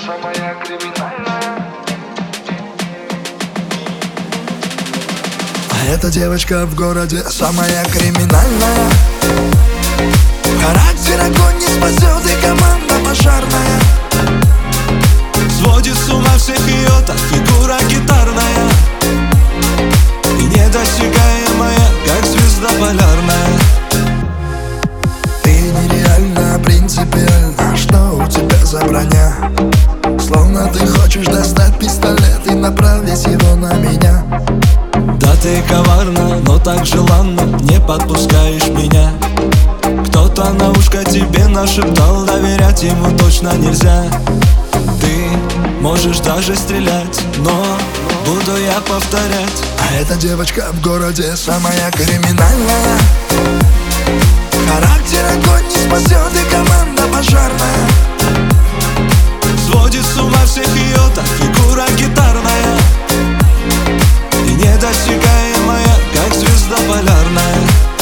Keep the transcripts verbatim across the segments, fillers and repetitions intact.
самая криминальная. А эта девочка в городе самая криминальная. Характер огонь не спасет, и команда пожарная. Сводит с ума всех ее так фигура гитарная и недосягаемая, как звезда полярная. Ты нереально принципиально, что у тебя за броня? Словно ты хочешь достать пистолет и направить его на меня. Да ты коварна, но так желанно не подпускаешь меня. Кто-то на ушко тебе нашептал, доверять ему точно нельзя. Ты можешь даже стрелять, но буду я повторять. А эта девочка в городе самая криминальная. Характер огонь не спасет, и команда пожарная. Сводит с ума всех ее так фигура гитарная и недосягаемая, как звезда полярная.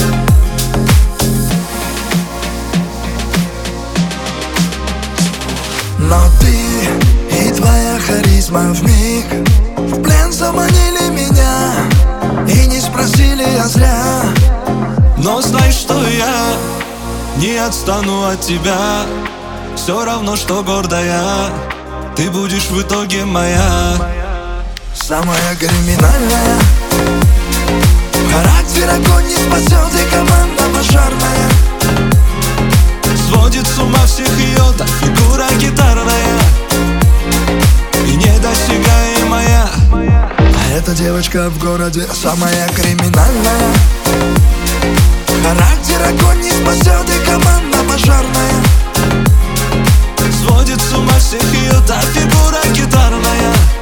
Но ты и твоя харизма вмиг в плен заманили меня и не спросили я зря. Но знай, что я не отстану от тебя. Все равно, что гордая, ты будешь в итоге моя. Самая криминальная. Характер огонь не спасет, и команда пожарная. Сводит с ума всех ее так фигура гитарная и недосягаемая. А эта девочка в городе самая криминальная. Характер огонь не спасет, и команда пожарная. Сводит с ума всех ее та фигура гитарная